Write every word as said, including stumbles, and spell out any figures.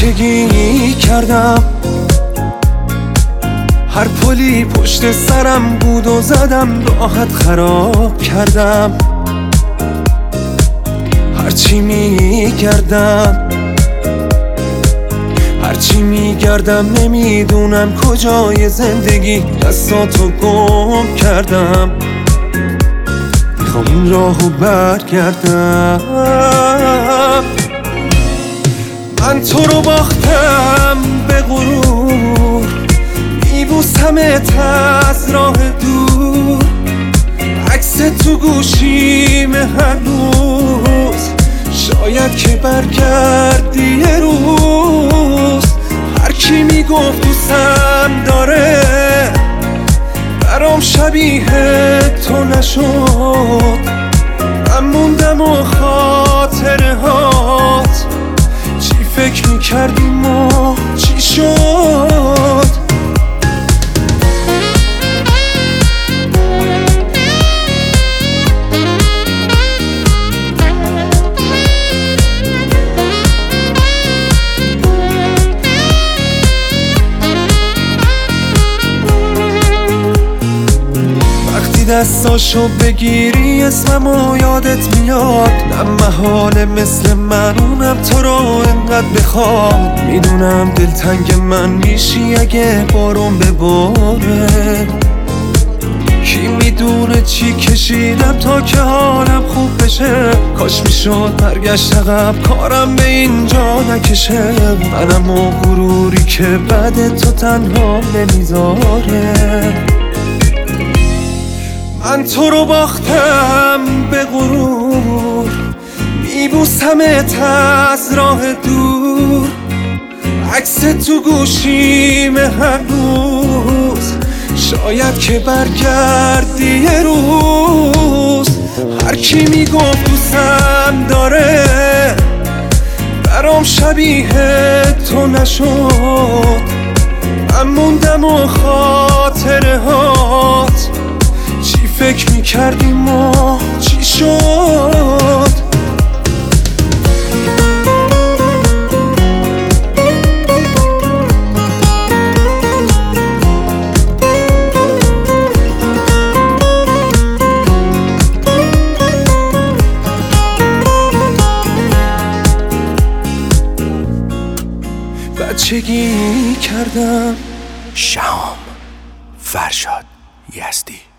بچگی کردم، هر پلی پشت سرم بود و زدم راحت خراب کردم. هرچی میگردم هرچی میگردم نمیدونم کجای زندگی دستاتو گم کردم. میخوام این راهو برگردم. من تو رو باختم به غرور، میبوسمت از راه دور، عکس تو گوشیم هنوز. شاید که برگردی یه روز. هر کی میگفت دوستم داره برام شبیه تو نشد. من موندم و خاطره هات چی فکر میکردیم و چی شد. دستاشو بگیری اسممو یادت میاد. نه محاله مثل من اونم تو رو انقدر بخواد. میدونم دلتنگ من میشی اگه بارون بباره. کی میدونه چی کشیدم تا که حالم خوب بشه. کاش میشد برگشت عقب کارم به اینجا نکشه. منم و غروری که بعد تو تنها نمیذاره. من تو رو باختم به غرور، میبوسمت از راه دور، عکس تو گوشیم هنوز. شاید که برگردی یه روز. هر کی میگفت دوستم داره برام شبیه تو نشد. من موندم و خاطره هات چی فکر میکردیم و چی شد. بچگی کردم. شهام فرشاد یزدی.